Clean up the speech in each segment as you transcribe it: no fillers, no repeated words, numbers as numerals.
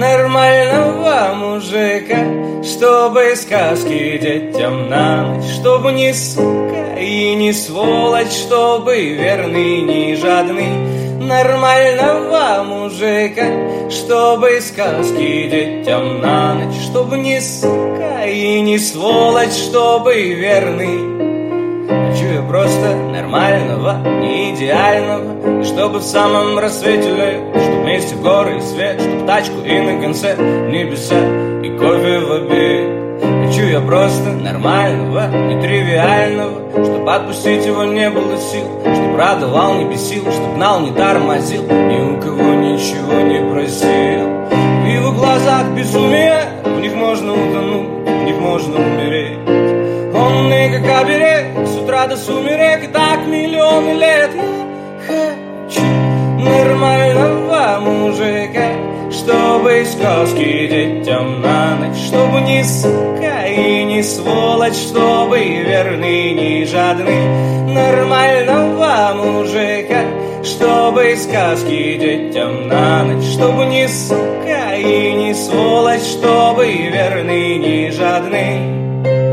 нормального мужика, чтобы сказки детям на ночь, чтобы не сука и не сволочь, чтобы верный, не жадный. Нормального мужика, чтобы сказки детям на ночь, чтобы не сука и не сволочь, чтобы верный. Хочу я просто нормального, не идеального, и чтобы в самом рассвете лет, чтоб вместе в горы и свет, чтоб тачку и на конце небеса и кофе в обед. Хочу я просто нормального, нетривиального, чтоб отпустить его не было сил, чтоб радовал, не бесил, чтоб гнал, не тормозил, ни у кого ничего не просил. В его глазах безумие, в них можно утонуть, в них можно умереть. Он не как оберег, с утра до сумерек, и так миллионы лет. Я хочу нормального мужика, чтобы сказки детям на ночь, чтобы не сука и не сволочь, чтобы верный, не жадный. Нормального мужика, чтобы сказки детям на ночь, чтобы не сука и не сволочь, чтобы верный, не жадный.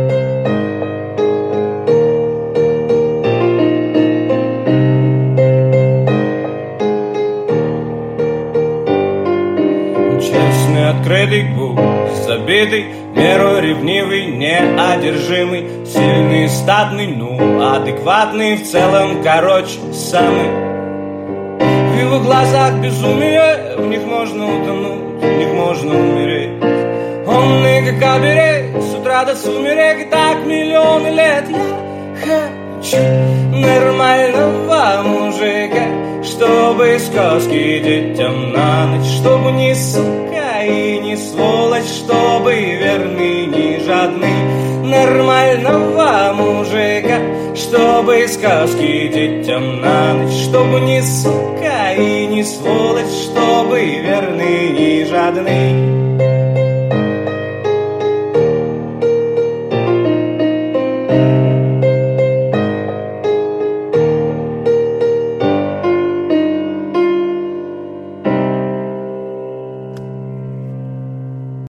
Открытый губ, забитый, меру ревнивый, неодержимый, сильный, статный, адекватный, в целом, короче, самый. В его глазах безумие, в них можно утонуть, в них можно умереть. Он не как оберег, с утра до сумерек, и так миллионы лет. Я хочу нормального мужика, чтобы сказки детям на ночь, чтобы не сука и не сволочь, чтобы верный, не жадный. Нормального мужика, чтобы сказки детям на ночь, чтобы не сука и не сволочь, чтобы верный, не жадный.